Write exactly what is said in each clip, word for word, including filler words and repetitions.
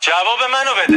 جواب منو بده.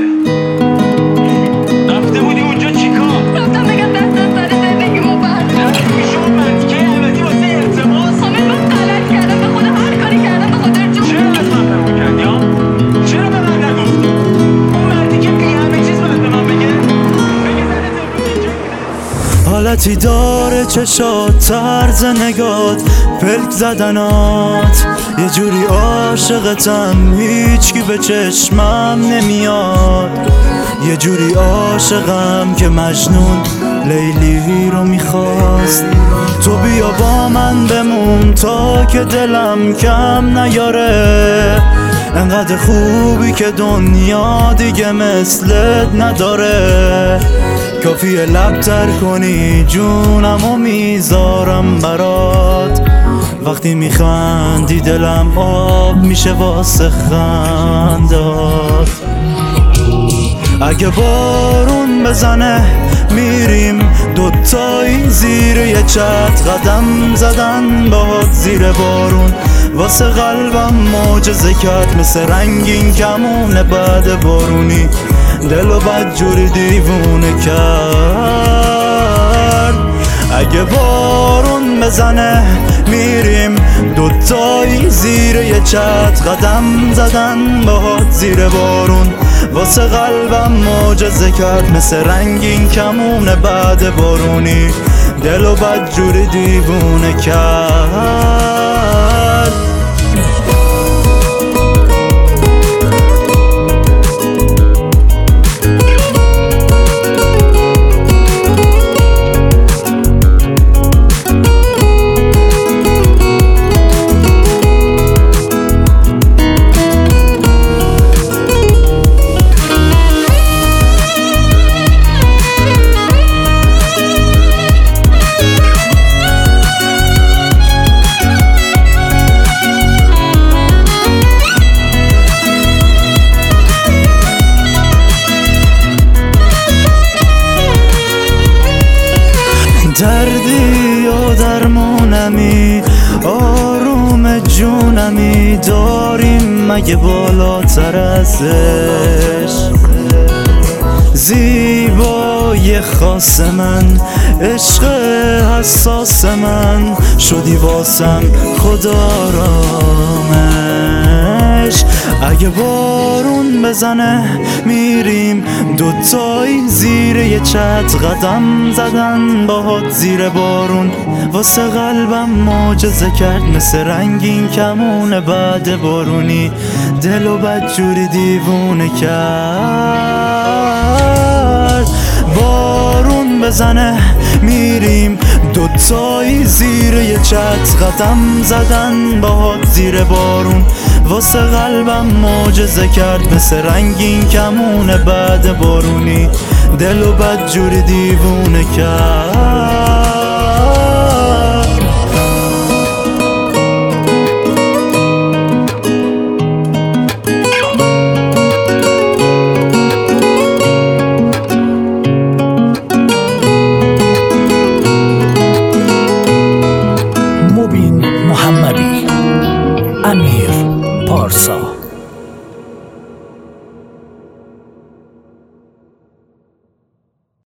رفته بودی اونجا چیکار؟ رفتم بگم دست از سر زندگیمو بردار. میشه اون منطقه علتی واسه التماس؟ حامد من غلط کردم، به خدا هر کاری کردم به خاطر جون. چرا از من فرار کردی ها؟ چرا به من نگفتی؟ اون مردی که بی همه چیز باید به من بگه؟ بگه زنت امروز اینجا بوده؟ حالتی داره چشات، طرز نگات، پلک زدنات، یه جوری عاشقتم هیچکی به چشمم نمیاد، یه جوری عاشقم که مجنون لیلی رو میخواست. تو بیا با من بمون تا که دلم کم نیاره، انقدر خوبی که دنیا دیگه مثلت نداره. کافیه لب تر کنی جونم و میذارم برات، وقتی میخندی دلم آب میشه واسه خندات. اگه بارون بزنه میریم دوتایی زیر یه چت، قدم زدن باهات زیر بارون واسه قلبم معجزه کرد، مثل رنگین کمونه بعد بارونی دلو بدجوری دیوونه کرد. اگه بارون بزنه میریم دوتایی زیر یه چت، قدم زدن باهات زیر بارون واسه قلبم معجزه کرد، مثل رنگین کمونه بعد بارونی دلو بدجوری دیوونه کرد. دردی و درمونمی آروم جونمی، داریم مگه بالاتر ازش؟ زیبای خاص من، عشق حساس من، شدی واسم خدا رامش. اگه بارون بزنه میریم دوتایی زیر یه چت، قدم زدن باهات زیر بارون واسه قلبم معجزه کرد، مثل رنگین کمونه بعد بارونی دلو بدجوری دیوونه کرد. بارون بزنه میریم دوتایی زیر یه چت، قدم زدن باهات زیر بارون واسه قلبم معجزه کرد، مثل رنگین کمونه بعد بارونی دلو بدجوری دیوونه کرد.